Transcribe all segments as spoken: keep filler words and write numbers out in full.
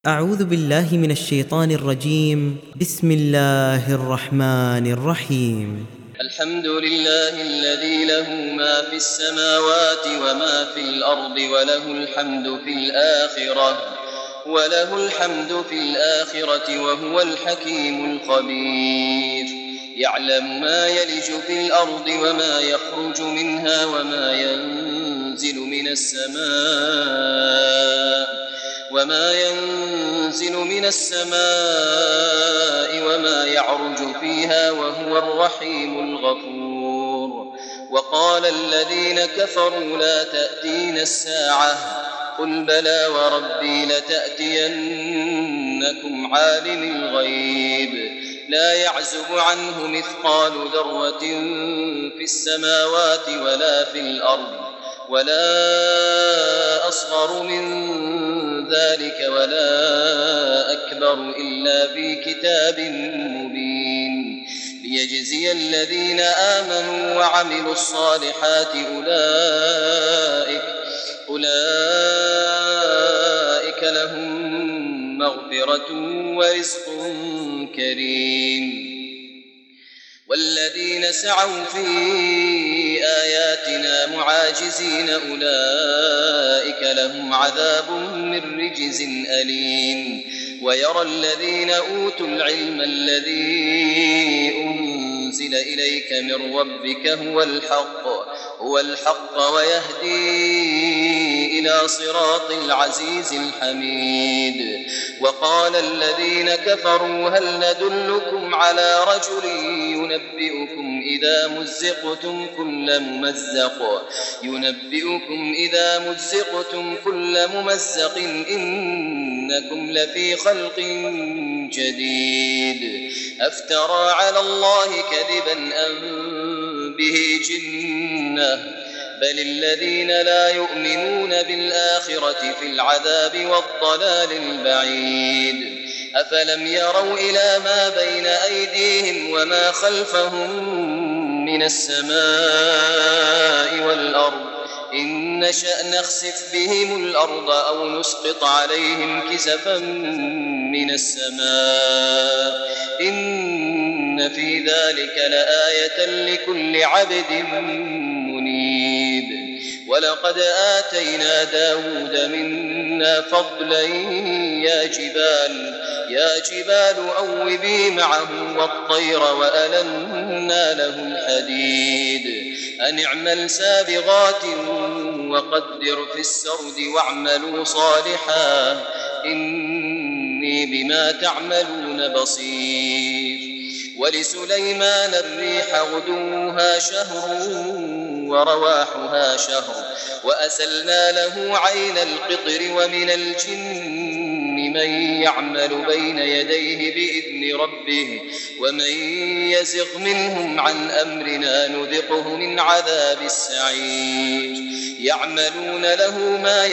أعوذ بالله من الشيطان الرجيم. بسم الله الرحمن الرحيم. الحمد لله الذي له ما في السماوات وما في الأرض وله الحمد في الآخرة وله الحمد في الآخرة وهو الحكيم الخبير. يعلم ما يلج في الأرض وما يخرج منها وما ينزل من السماء وما ينزل من السماء وما يعرج فيها وهو الرحيم الغفور. وقال الذين كفروا لا تأتينا الساعة قل بلى وربي لتأتينكم عالم الغيب لا يعزب عنه مثقال ذرة في السماوات ولا في الأرض ولا أصغر من ذلك ولا أكبر إلا في كتاب مبين ليجزي الذين آمنوا وعملوا الصالحات أولئك, أولئك لهم مغفرة ورزق كريم. والذين سعوا في آياتنا معاجزين أولئك لهم عذاب من رجز أليم. ويرى الذين أوتوا العلم الذي أنزل إليك من ربك هو الحق, هو الحق ويهدي إلى صراط العزيز الحميد. وقال الذين كفروا هل ندلكم على رجل ينبئكم إذا مزقتم كل ممزق ينبئكم إذا مزقتم كل ممزق إنكم لفي خلق جديد أفترى على الله كذبا أم به جنة بل الذين لا يؤمنون بالآخرة في العذاب والضلال البعيد. أفلم يروا إلى ما بين أيديهم وما خلفهم من السماء والأرض إن نشأ نخسف بهم الأرض أو نسقط عليهم كسفا من السماء إن في ذلك لآية لكل عبد منيب. ولقد آتينا داود منا فضلا يا جبال يا جبال أوبي معه والطير وألنا له الحديد أن اعمل سابغات وقدر في السرد واعملوا صالحا إني بما تعملون بصير. ولسليمان الريح غدوها شهر ورواحها شهر وأسلنا له عين القطر ومن الجن من يعمل بين يديه بإذن ربه ومن يزغ منهم عن أمرنا نذقه من عذاب السعير. يعملون له ما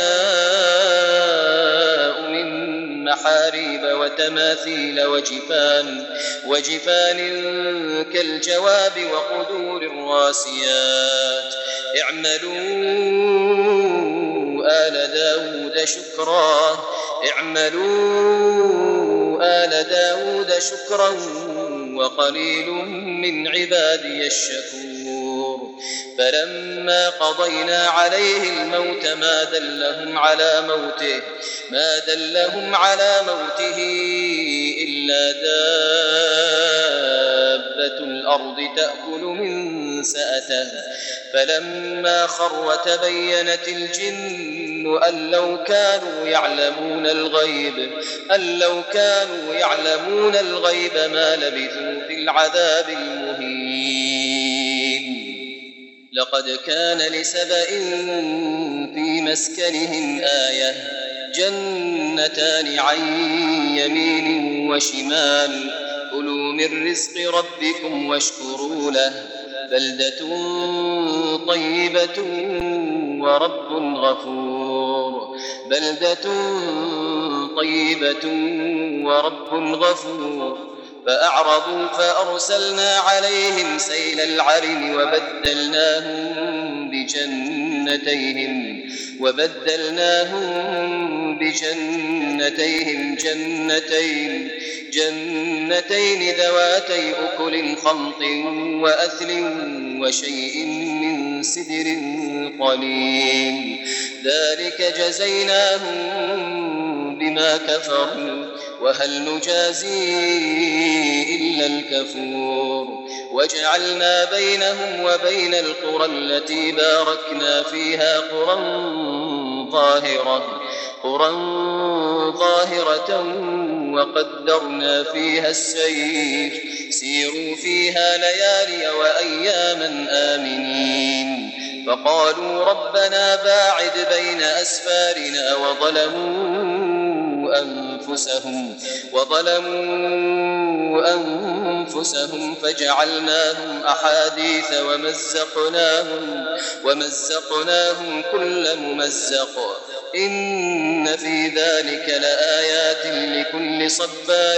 يشاء من محاريب وتماثيل وجفان, وجفان كالجواب وقدور الراسيات. اعملوا آل داود شكرا اعملوا آل داود شكرا وقليل من عبادي الشكور. فلما قضينا عليه الموت ما دلهم على موته ما دلهم على موته إلا دابة الأرض تأكل من سأته فلما خر تبينت الجن أن لو كانوا يعلمون الغيب أن لو كانوا يعلمون الغيب ما لبثوا في العذاب المهين. لقد كان لسبإ في مسكنهم آية جنتان عن يمين وشمال كلوا من رزق ربكم واشكروا له بلدة طيبة ورب غفور بلدة طيبة ورب غفور فأعرضوا فأرسلنا عليهم سيل العرم وبدلناهم بجنتيهم وبدلناهم بجنتيهم جنتين جنتين ذواتي أكل خمط وأثل وشيء من سدر قليل ذلك جزيناهم بما كفروا وهل نجازي إلا الكفور وجعلنا بينهم وبين القرى التي باركنا فيها قرى ظاهرة قرى ظاهرة وقدرنا فيها السير سيروا فيها ليالي وأياما آمنين فقالوا ربنا باعد بين أسفارنا وظلموا أنفسهم وظلموا أنفسهم فجعلناهم أحاديث ومزقناهم ومزقناهم كل ممزق إن في ذلك لآيات لكل صبار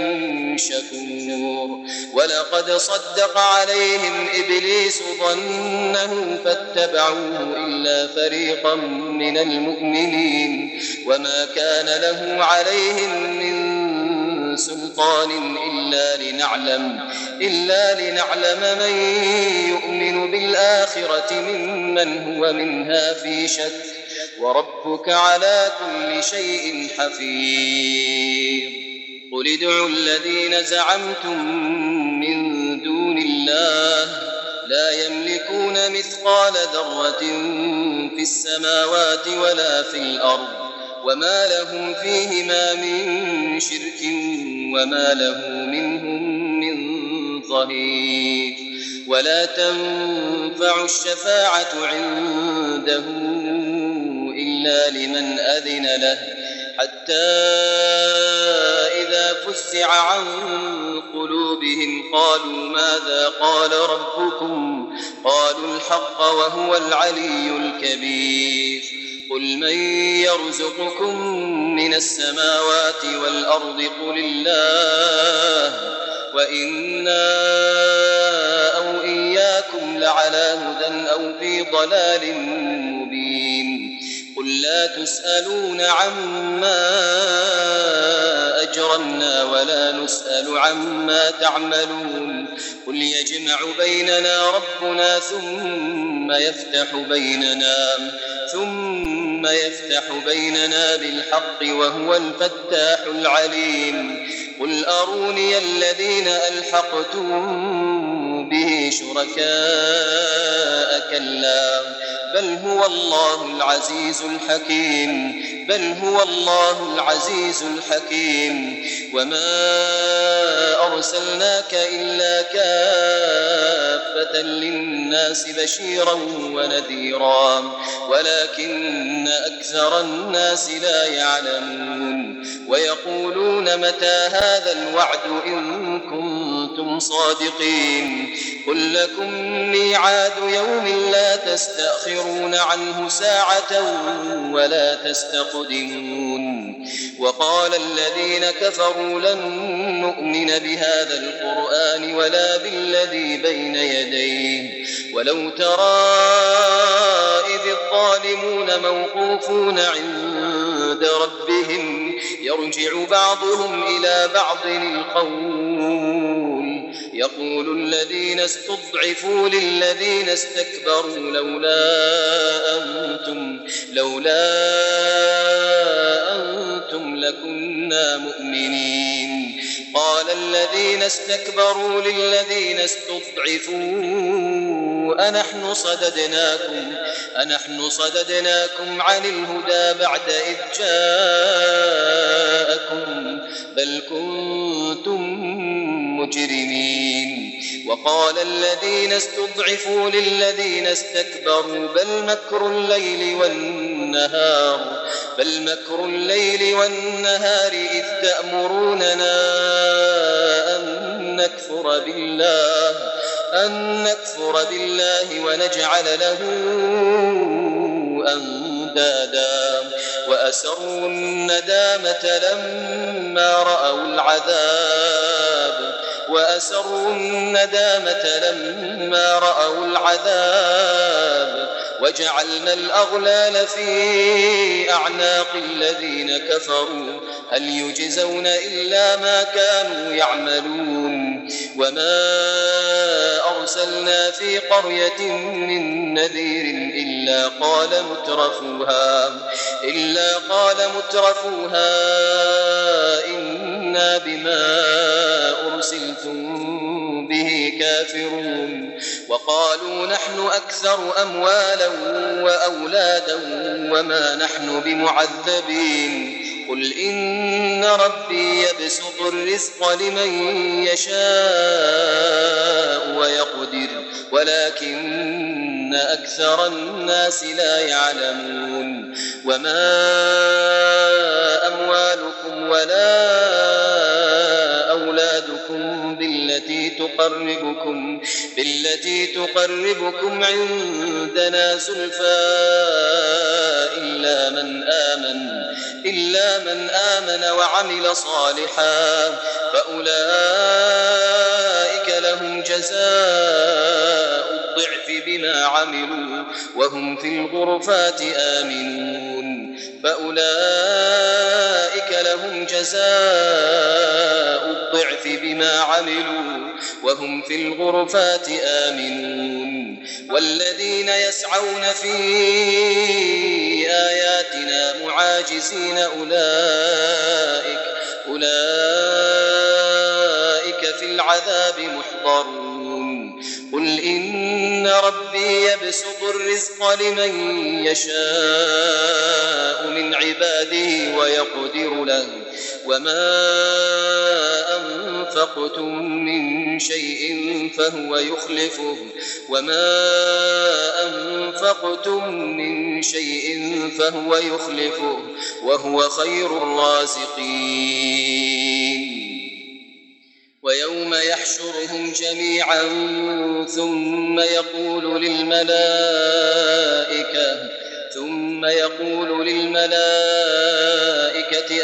شكور ولقد صدق عليهم إبليس ظنه فاتبعوه إلا فريقا من المؤمنين وما كان له عليهم من سلطان إلا لنعلم إلا لنعلم من يؤمن بالآخرة ممن هو منها في شك وربك على كل شيء حفيظ قل ادعوا الذين زعمتم من دون الله لا يملكون مثقال ذرة في السماوات ولا في الأرض وما لهم فيهما من شرك وما له منهم من ظهير ولا تنفع الشفاعة عنده إلا لمن أذن له حتى إذا فزع عن قلوبهم قالوا ماذا قال ربكم قالوا الحق وهو العلي الكبير قل من يرزقكم من السماوات والأرض قل الله وإنا أو إياكم لعلى هدى أو في ضلال مبين قل لا تسألون عما أجرمنا ولا نسأل عما تعملون قل يجمع بيننا ربنا ثم يفتح بيننا ثم يفتح بيننا بالحق وهو الفتاح العليم قل أروني الذين ألحقتم به شركاء كلا بل هو الله العزيز الحكيم بل هو الله العزيز الحكيم وما أرسلناك إلا كافة للناس بشيرا ونذيرا ولكن أكثر الناس لا يعلمون ويقولون متى هذا الوعد إن كنتم صادقين قل لكم ميعاد يوم لا تستأخرون عنه ساعة ولا تستقدمون وقال الذين كفروا لن نؤمن بهذا القرآن ولا بالذي بين يديه ولو ترى إذ الظالمون موقوفون عند ربهم يرجع بعضهم إلى بعض القول يقول الذين استضعفوا للذين استكبروا لولا أنتم لولا أنتم لكنا مؤمنين قال الذين استكبروا للذين استضعفوا أنحن صددناكم أنحن صددناكم عن الهدى بعد إذ جاءكم بل كنتم مجرمين وقال الذين استضعفوا للذين استكبروا بل مكر الليل والنهار بل مكر الليل والنهار إذ تأمروننا أن نكفر بالله أن نكفر بالله ونجعل له أندادا وأسروا الندامة لما رأوا العذاب وأسروا الندامة لما رأوا العذاب وجعلنا الأغلال في أعناق الذين كفروا هل يجزون إلا ما كانوا يعملون وما أرسلنا في قرية من نذير إلا قال مترفوها إلا قال مترفوها إنا بما أرسلتم به كافرون وقالوا نحن أكثر أموالا وأولادا وما نحن بمعذبين قل إن ربي يبسط الرزق لمن يشاء ويقدر ولكن أكثر الناس لا يعلمون وما أموالكم ولا أولادكم بالتي تقربكم بالتي تقربكم عندنا زلفى إلا من آمن إلا من آمن وعمل صالحا فأولئك لهم جزاء الضعف بما عملوا وهم في الغرفات آمنون فأولئك لهم جزاء الضعف بما عملوا وهم في الغرفات آمنون والذين يسعون في آياتنا معاجزين أولئك أولئك في العذاب محضرون قل إن ربي يبسط الرزق لمن يشاء من عباده ويقدر له وما أنفقتم من شيء فهو يخلفه وما أنفقتم من شيء فهو يخلفه وهو خير الرازقين ويوم يحشرهم جميعا ثم يقول للملائكة ثم يقول للملائكة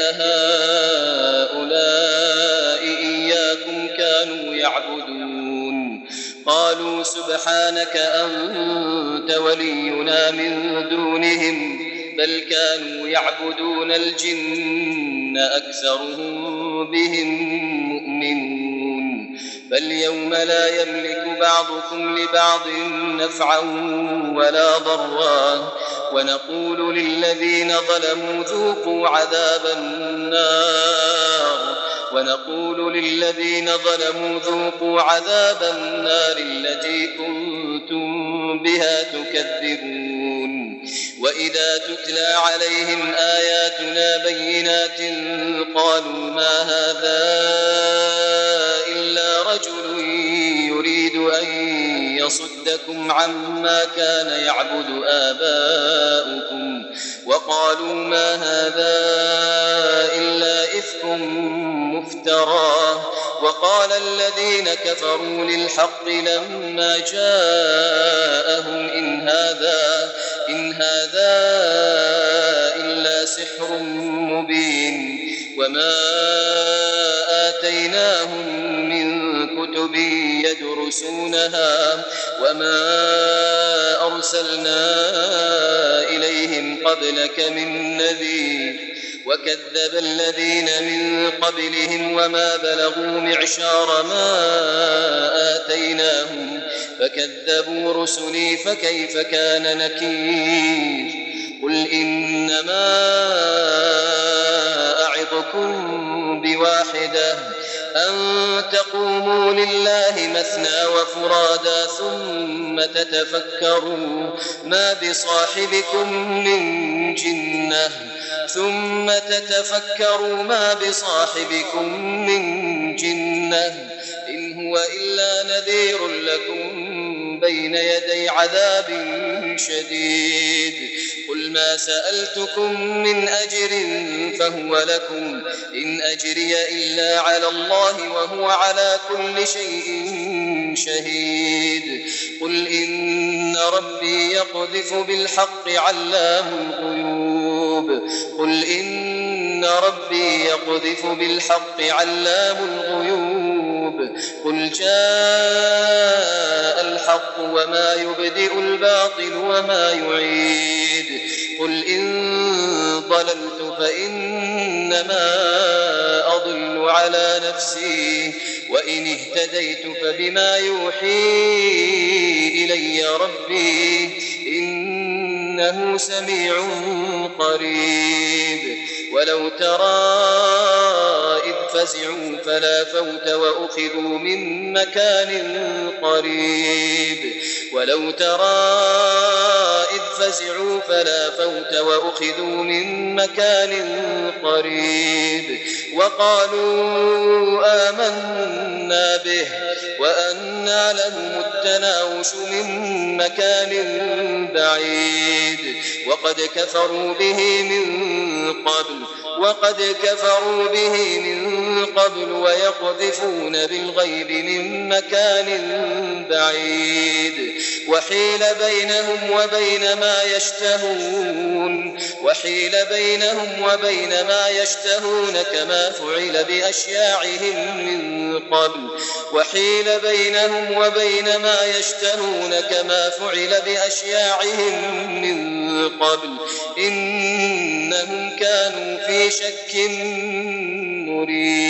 أهؤلاء إياكم كانوا يعبدون قالوا سبحانك أنت ولينا من دونهم بل كانوا يعبدون الجن أكثرهم بهم مؤمنون فاليوم لا يملك بعضكم لبعض نفعا ولا ضرا ونقول للذين ظلموا ذوقوا عذاب النار ونقول للذين ظلموا ذوقوا عذاب النار التي كنتم بها تكذبون وإذا تتلى عليهم آياتنا بينات قالوا ما هذا إلا رجل يريد أن يصدكم عما كان يعبد آباؤكم وقالوا ما هذا إلا إفك مفترى وقال الذين كفروا للحق لما جاءهم إن هذا إن هذا إلا سحر مبين وما آتيناهم من كتب يدرسونها وما أرسلنا إليهم قبلك من نذير وكذب الذين من قبلهم وما بلغوا معشار ما آتيناهم فكذبوا رسلي فكيف كان نكير قل إنما أعظكم بواحدة أن تقوموا لله مثنى وفرادا ثم تتفكروا ما بصاحبكم من جنة ثم تتفكروا ما بصاحبكم من جنة إن هو إلا نذير لكم بين يدي عذاب شديد قل ما سألتكم من أجر فهو لكم إن أجري إلا على الله وهو على كل شيء شهيد قل إن ربي يقذف بالحق علام الغيوب قل إن ربي يقذف بالحق علام الغيوب القلوب قل جاء الحق وما يبدئ الباطل وما يعيد قل إن ضللت فإنما أضل على نفسي وإن اهتديت فبما يوحي إلي ربي إنه سميع قريب ولو ترى إذ فزعوا فلا فوت وأخذوا من مكان قريب ولو ترى إذ فزعوا فلا فوت وأخذوا من مكان قريب وقالوا آمنا به وأنى لهم التناوش من مكان بعيد وقد كفروا به من قبل وقد كفروا به من قبل ويقذفون بالغيب من مكان بعيد وحيل بينهم وبين ما يشتهون وحيل بينهم وبين ما يشتهون كما فعل بأشياعهم من قبل وحيل بينهم وبين ما يشتهون كما فعل بأشياعهم من قبل إنهم كانوا في شك مريب.